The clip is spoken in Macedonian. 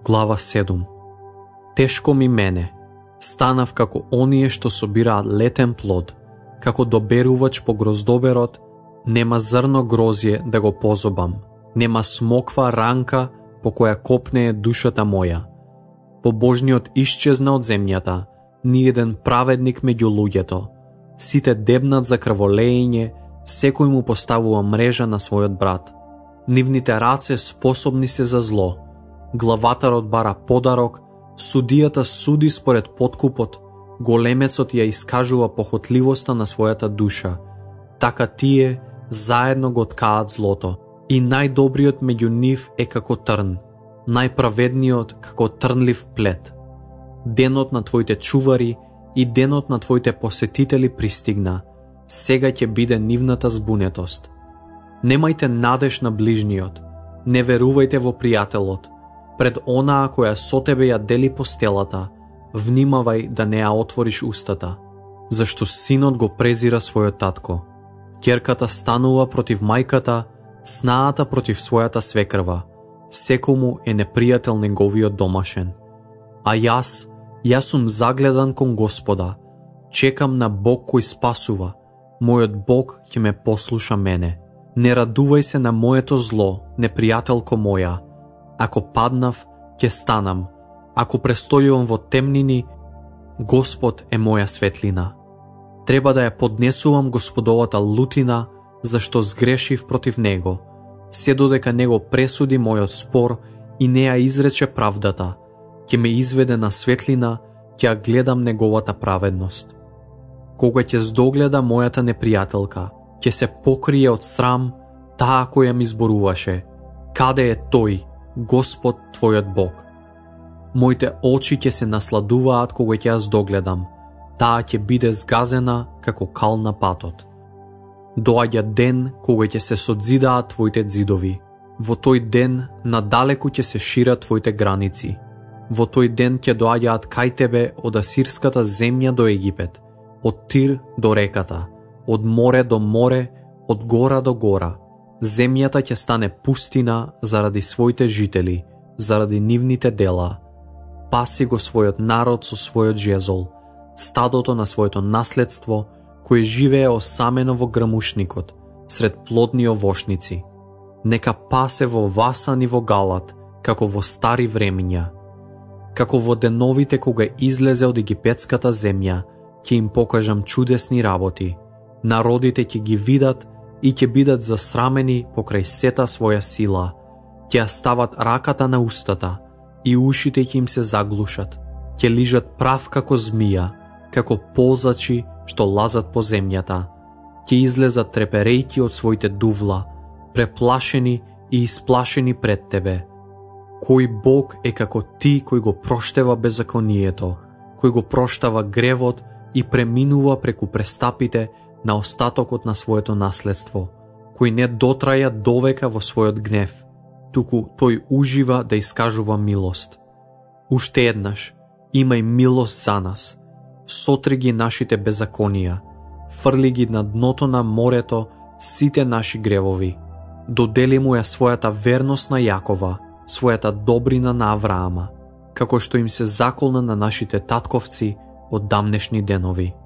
Глава 7. Тешко ми мене. Станав како оние што собираат летен плод, како доберувач по гроздоберот, нема зрно грозје да го позобам, нема смоква ранка по која копнее душата моја. Побожниот исчезна од земјата, ни еден праведник меѓу луѓето. Сите дебнат за крволеење, секој му поставува мрежа на својот брат. Нивните раце способни се за зло. Главатарот бара подарок, судијата суди според подкупот, големецот ја искажува похотливоста на својата душа. Така тие заедно го ткаат злото. И најдобриот меѓу нив е како трн, најправедниот како трнлив плет. Денот на твоите чувари и денот на твоите посетители пристигна. Сега ќе биде нивната збунетост. Немајте надеж на ближниот, не верувајте во пријателот. Пред онаа која со тебе ја дели постелата, внимавај да не ја отвориш устата, зашто синот го презира својот татко. Ќерката станува против мајката, снаата против својата свекрва. Секому е непријател неговиот домашен. А јас сум загледан кон Господа, чекам на Бог кој спасува. Мојот Бог ќе ме послуша мене. Не радувај се на моето зло, непријателко моја. Ако паднав, ќе станам. Ако престојувам во темнини, Господ е моја светлина. Треба да ја поднесувам Господовата лутина, зашто сгрешив против Него, се додека Него пресуди мојот спор и не ја изрече правдата. Ќе ме изведе на светлина, ќе ја гледам Неговата праведност. Кога ќе здогледа мојата непријателка, ќе се покрие од срам таа која ми зборуваше. Каде е тој, Господ твојот Бог? Моите очи ќе се насладуваат кога ќе ја здогледам. Таа ќе биде згазена како кал на патот. Доаѓа ден кога ќе се содзидаат твоите ѕидови. Во тој ден надалеку ќе се шират твоите граници. Во тој ден ќе доаѓаат кај тебе од асирската земја до Египет, од Тир до реката, од море до море, од гора до гора. Земјата ќе стане пустина заради своите жители, заради нивните дела. Паси го својот народ со својот жезол, стадото на своето наследство, кој живее осамено во грмушникот, сред плодни овошници. Нека пасе во Васан и во Галат, како во стари времиња. Како во деновите кога излезе од египетската земја, ќе им покажам чудесни работи. Народите ќе ги видат и ќе бидат засрамени покрај сета своја сила. Ќе ја стават раката на устата и ушите ќе им се заглушат. Ќе лижат прав како змија, како ползачи што лазат по земјата. Ќе излезат треперејки од своите дувла, преплашени и исплашени пред тебе. Кој Бог е како ти кој го проштева беззаконието, кој го проштава гревот и преминува преку престапите на остатокот на своето наследство, кој не дотраја довека во својот гнев, туку тој ужива да искажува милост. Уште еднаш, имај милост за нас, сотри ги нашите беззаконија, фрли ги на дното на морето сите наши гревови, додели му ја својата верност на Јакова, својата добрина на Авраама, како што им се заколна на нашите татковци од дамнешни денови.